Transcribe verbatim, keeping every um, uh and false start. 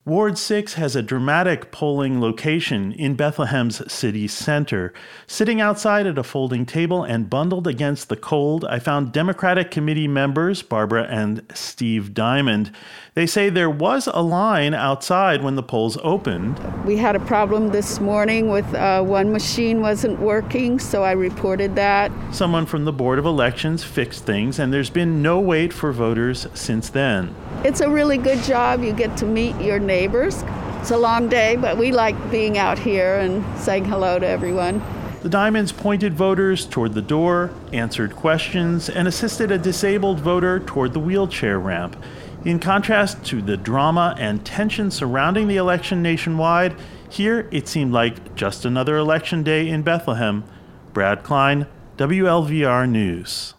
Ward six has a dramatic polling location in Bethlehem's city center. Sitting outside at a folding table and bundled against the cold, I found Democratic committee members Barbara and Steve Diamond. They say there was a line outside when the polls opened. We had a problem this morning with uh, one machine wasn't working, so I reported that. Someone from the Board of Elections fixed things, and there's been no wait for voters since then. It's a really good job. You get to meet your neighbors. It's a long day, but we like being out here and saying hello to everyone. The Diamonds pointed voters toward the door, answered questions, and assisted a disabled voter toward the wheelchair ramp. In contrast to the drama and tension surrounding the election nationwide, here it seemed like just another election day in Bethlehem. Brad Klein, W L V R News.